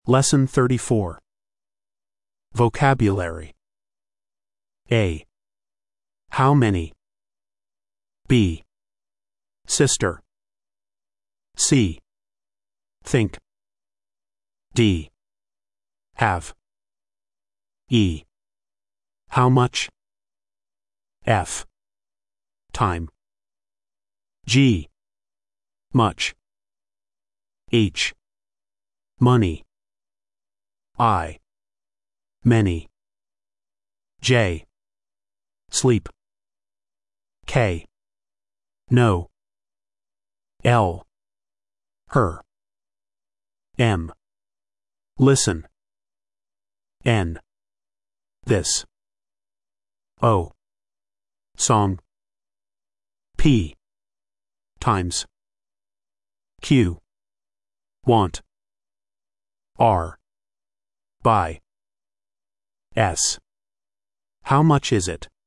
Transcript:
Lesson 34. Vocabulary. A. How many? B. Sister. C. Think. D. Have. E. How much? F. Time. G. Much. H. Money. I. Many. J. Sleep. K. No. L. Her. M. Listen. N. This. O. Song. P. Times. Q. Want. R. Buy. S. How much is it?